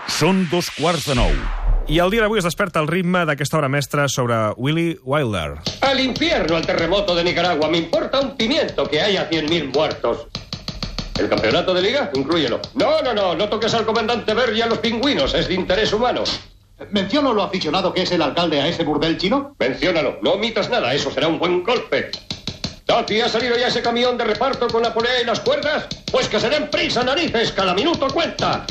Són 2:15. I el dia d'avui es desperta el ritme d'aquesta obra mestra sobre Billy Wilder. Al infierno el terremoto de Nicaragua. Me importa un pimiento que haya 100.000 muertos. ¿El campeonato de liga? Inclúyelo. No toques al comandante Berry y a los pingüinos. Es de interés humano. ¿Menciono lo aficionado que es el alcalde a ese burdel chino? Menciónalo. No omitas nada. Eso será un buen golpe. ¿Tati, ha salido ya ese camión de reparto con la polea y las cuerdas? Pues que se den prisa, narices. Cada minuto cuenta.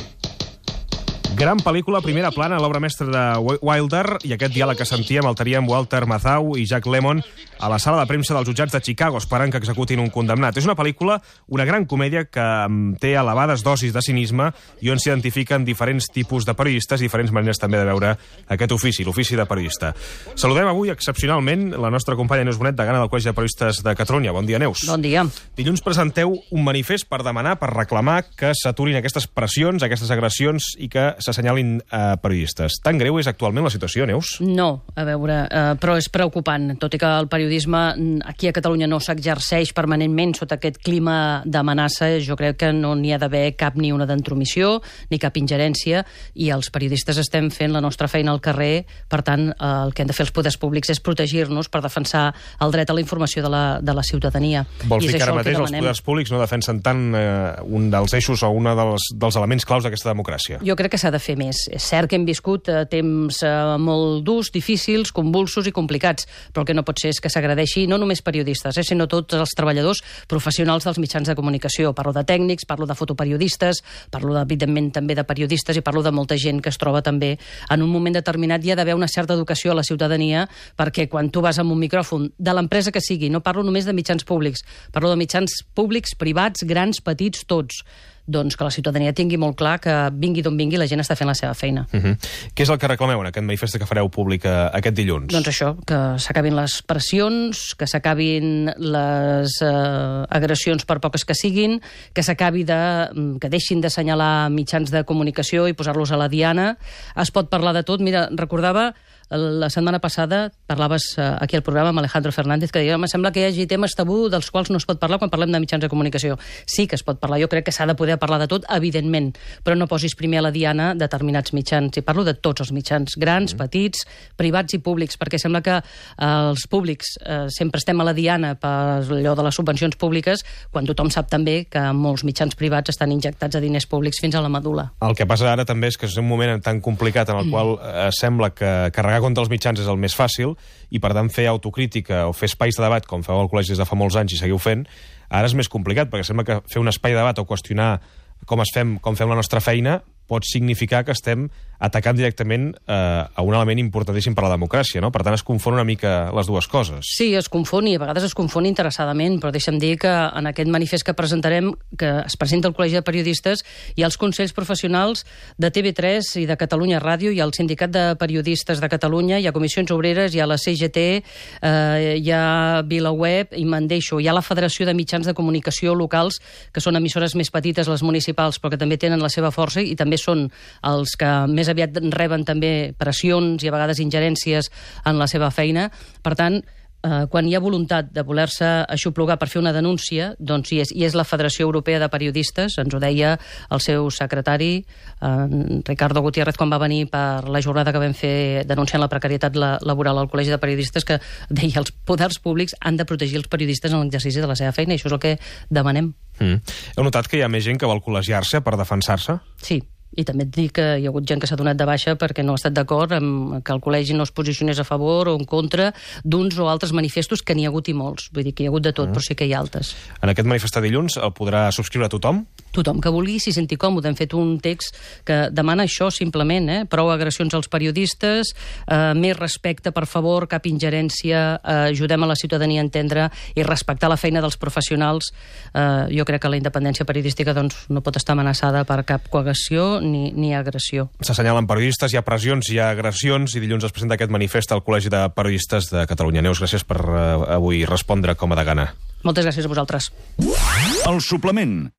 Gran pel·lícula, primera plana, l'obra mestra de Wilder, i aquest diàleg que sentíem el teníem Walter Matthau i Jack Lemmon a la sala de premsa dels jutjats de Chicago, esperant que executin un condemnat. És una pel·lícula, una gran comèdia que té elevades dosis de cinisme i on s'identifiquen diferents tipus de periodistes i diferents maneres també de veure aquest ofici, l'ofici de periodista. Saludem avui excepcionalment la nostra companya Neus Bonet, degana del Col·legi de Periodistes de Catalunya. Bon dia, Neus. Bon dia. Dilluns presenteu un manifest per demanar, per reclamar que s'aturin aquestes pressions, aquestes agressions i que s'assenyalin periodistes. Tan greu és actualment la situació, Neus? No, a veure, però és preocupant. Tot i que el periodisme aquí a Catalunya no s'exerceix permanentment sota aquest clima d'amenaça, jo crec que no n'hi ha d'haver cap ni una d'intromissió, ni cap ingerència, i els periodistes estem fent la nostra feina al carrer. Per tant, el que han de fer els poders públics és protegir-nos per defensar el dret a la informació de la ciutadania. Vols dir que ara mateix els poders públics no defensen tant un dels eixos o un dels elements claus d'aquesta democràcia? Jo crec que s'ha de fer més. És cert que hem viscut temps molt durs, difícils, convulsos i complicats, però el que no pot ser és que s'agredeixi no només periodistes, sinó tots els treballadors professionals dels mitjans de comunicació. Parlo de tècnics, parlo de fotoperiodistes, parlo, evidentment, també de periodistes i parlo de molta gent que es troba també en un moment determinat. Hi ha d'haver una certa educació a la ciutadania perquè quan tu vas amb un micròfon de l'empresa que sigui, no parlo només de mitjans públics, parlo de mitjans públics, privats, grans, petits, tots, doncs que la ciutadania tingui molt clar que vingui d'on vingui la gent està fent la seva feina. Què és el que reclameu en aquest manifest que fareu públic aquest dilluns? Doncs això, que s'acabin les pressions, que s'acabin les agressions per poques que siguin, que que deixin d'assenyalar mitjans de comunicació i posar-los a la diana. Es pot parlar de tot. Mira, recordava la setmana passada, parlaves aquí al programa amb Alejandro Fernández, que deia, em sembla que hi hagi temes tabú dels quals no es pot parlar quan parlem de mitjans de comunicació. Sí que es pot parlar, jo crec que s'ha de poder parlar de tot, evidentment, però no posis primer a la diana determinats mitjans. I parlo de tots els mitjans, grans, petits, privats i públics, perquè sembla que els públics sempre estem a la diana per allò de les subvencions públiques, quan tothom sap també que molts mitjans privats estan injectats a diners públics fins a la medul·la. El que passa ara també és que és un moment tan complicat en el qual sembla que carregar contra els mitjans és el més fàcil i, per tant, fer autocrítica o fer espais de debat, com feu al col·legi des de fa molts anys i seguiu fent, ara és més complicat, perquè sembla que fer un espai de debat o qüestionar com fem la nostra feina pot significar que estem atacant directament a un element importantíssim per a la democràcia, no? Per tant, es confon una mica les dues coses. Sí, es confon, i a vegades es confon interessadament, però deixa'm dir que en aquest manifest que presentarem, que es presenta al Col·legi de Periodistes, hi ha els consells professionals de TV3 i de Catalunya Ràdio, hi ha el Sindicat de Periodistes de Catalunya, hi ha Comissions Obreres, hi ha la CGT, hi ha VilaWeb, i me'n deixo. Hi ha la Federació de Mitjans de Comunicació Locals, que són emissores més petites, les municipals, però que també tenen la seva força i també són els que més aviat reben també pressions i a vegades ingerències en la seva feina. Per tant, quan hi ha voluntat de voler-se aixoplugar per fer una denúncia, doncs hi és la Federació Europea de Periodistes, ens ho deia el seu secretari, Ricardo Gutiérrez, quan va venir per la jornada que vam fer denunciant la precarietat laboral al Col·legi de Periodistes, que deia els poders públics han de protegir els periodistes en l'exercici de la seva feina, i això és el que demanem. Heu notat que hi ha més gent que vol col·legiar-se per defensar-se? Sí. I també et dic que hi ha hagut gent que s'ha donat de baixa perquè no ha estat d'acord amb que el col·legi no es posicionés a favor o en contra d'uns o altres manifestos, que n'hi ha hagut i molts. Vull dir que hi ha hagut de tot, però sí que hi ha altres. En aquest manifest de dilluns el podrà subscriure tothom? Tothom que vulgui, s'hi senti còmode. Hem fet un text que demana això simplement, prou agressions als periodistes, més respecte, per favor, cap ingerència, ajudem a la ciutadania a entendre i respectar la feina dels professionals. Jo crec que la independència periodística doncs, no pot estar amenaçada per cap coacció ni agressió. S'assenyalen periodistes, hi ha pressions, hi ha agressions, i dilluns es presenta aquest manifest al Col·legi de Periodistes de Catalunya. Neus, gràcies per avui respondre com a degana. Moltes gràcies a vosaltres. El suplement.